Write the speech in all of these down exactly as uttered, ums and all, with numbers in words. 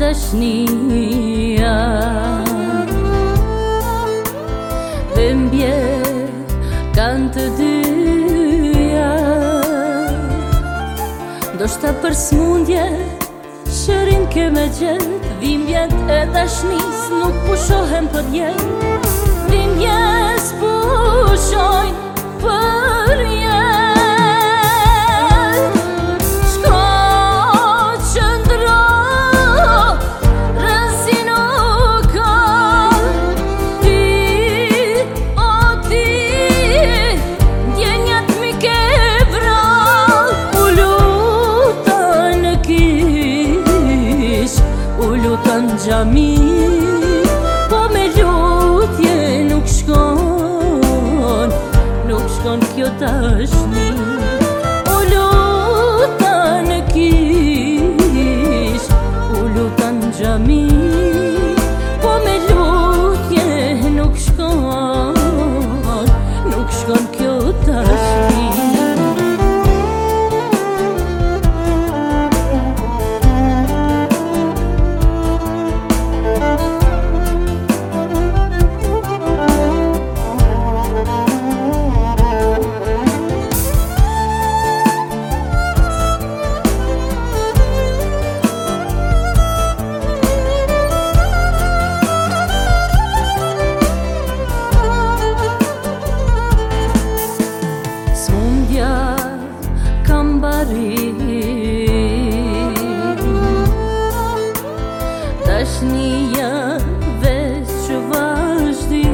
dashnia. Dhimbje kanë të dyja, ndoshta për smundje shërin ke me gjetë. Dhimbjet e dashnis nuk pushohen për jetë, dhimbjes pushojnë për jetë. Shko qëndro, rësi nuk ka, ti, o ti, djenjat mi ke vral. U lutan në kish, u lutan gjami, po me lutje nuk shkon, nuk shkon kjo dashni. U lutan në kish, u lutan gjami, po me lutje nuk shkon, nuk shkon kjo dashni. Dashnia veç që vazhdi,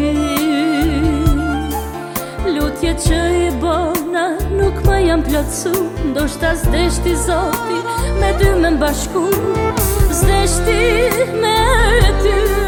lutje që i bona nuk ma jam plotsu. Ndoshta s'deshti Zoti me ty me mbashku, s'deshti me ty